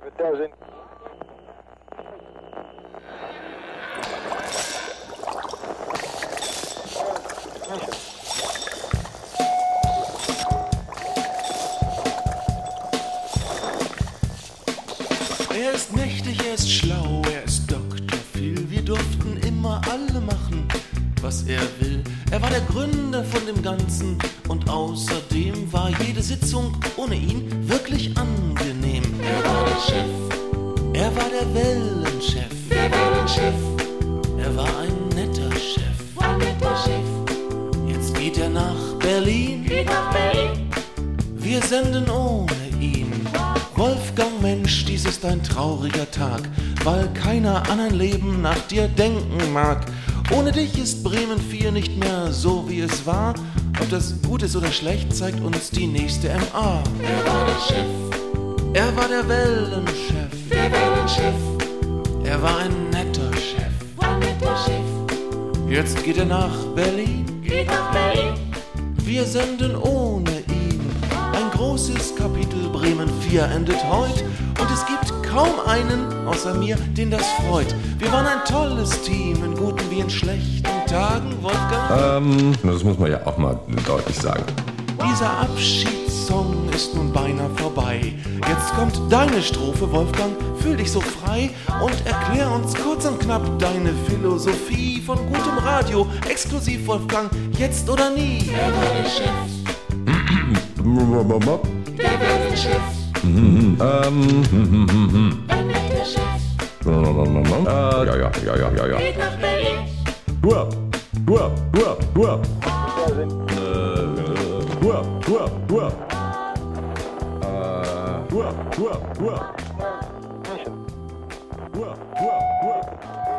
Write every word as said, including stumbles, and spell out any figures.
doesn't. Er ist mächtig, er ist schlau, er ist Doktor Phil. Wir durften immer alle machen, was er will. Er war der Gründer von dem Ganzen und außerdem war jede Sitzung ohne ihn wirklich angenehm. Er war der Chef, er war der Wellenchef, der Wellenchef. Er war ein netter Chef, ein netter Chef. Jetzt geht er nach Berlin, geht nach Berlin. Wir senden ohne ihn. Wolfgang, Mensch, dies ist ein trauriger Tag, weil keiner an ein Leben nach dir denken mag. Ohne dich ist Bremen vier nicht mehr so, wie es war. Ob das gut ist oder schlecht, zeigt uns die nächste M A. Er war der Chef, er war der Wellenchef, der Wellenchef. Er war ein netter Chef, ein netter Chef. Jetzt geht er nach Berlin, geht nach Berlin. Wir senden ohne ihn. Ein großes Kapitel Bremen vier endet heut und es gibt kaum einen außer mir, den das freut. Wir waren ein tolles Team, in guten wie in schlechten Tagen, Wolfgang. Ähm, das muss man ja auch mal deutlich sagen. Dieser Abschiedssong ist nun beinahe vorbei. Jetzt kommt deine Strophe, Wolfgang, fühl dich so frei und erklär uns kurz und knapp deine Philosophie von gutem Radio, exklusiv, Wolfgang, jetzt oder nie. Er war der Chef. Der Wellenchef. Mhm. Ähm, hm, hm, hm, hm. Ein netter Chef. Äh, ja, ja, ja, ja, ja, ja. Geht nach Berlin. Hua, hua, hua, hua. Doesn't. Äh, hua, hua, hua. Äh, hua, hua, hua. Hua, hua, hua.